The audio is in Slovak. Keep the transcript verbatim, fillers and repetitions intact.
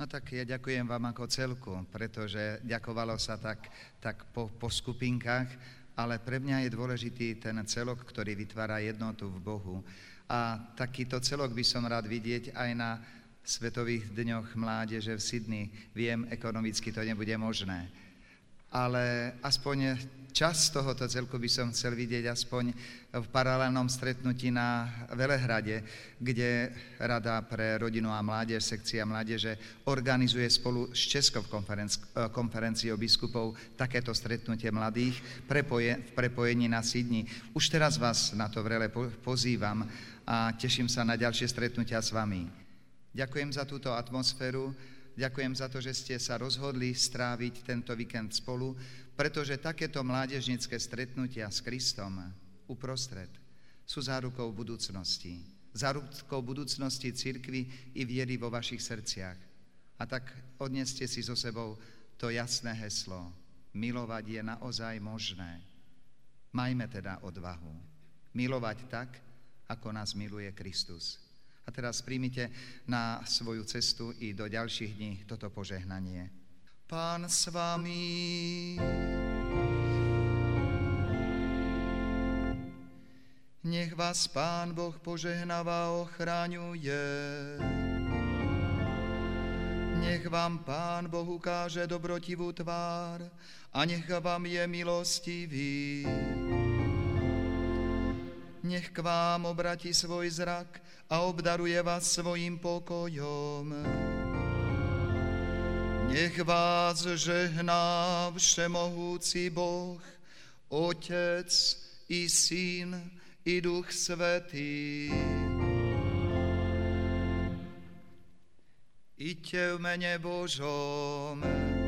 No tak ja ďakujem vám ako celku, pretože ďakovalo sa tak, tak po, po skupinkách, ale pre mňa je dôležitý ten celok, ktorý vytvára jednotu v Bohu. A takýto celok by som rád vidieť aj na Svetových dňoch mládeže v Sydney. Viem, ekonomicky to nebude možné, ale aspoň časť tohoto celku by som chcel vidieť aspoň v paralelnom stretnutí na Velehrade, kde Rada pre rodinu a mládež, sekcia mládeže organizuje spolu s Českou konferenci- konferenciou biskupov takéto stretnutie mladých prepoje, v prepojení na Sydney. Už teraz vás na to vrele pozývam a teším sa na ďalšie stretnutia s vami. Ďakujem za túto atmosféru, ďakujem za to, že ste sa rozhodli stráviť tento víkend spolu, pretože takéto mládežnícke stretnutia s Kristom uprostred sú zárukou budúcnosti. Zárukou budúcnosti cirkvi i viery vo vašich srdciach. A tak odneste si so sebou to jasné heslo. Milovať je naozaj možné. Majme teda odvahu. Milovať tak, ako nás miluje Kristus. A teraz príjmite na svoju cestu i do ďalších dní toto požehnanie. Pán s vami. Nech vás Pán Boh požehnáva a ochraňuje. Nech vám Pán Boh ukáže dobrotivú tvár a nech vám je milostivý. Nech k vám obratí svoj zrak a obdaruje vás svojím pokojom. Nech vás žehná všemohúci Boh, Otec i Syn i Duch Svätý. Iďte v mene Božom.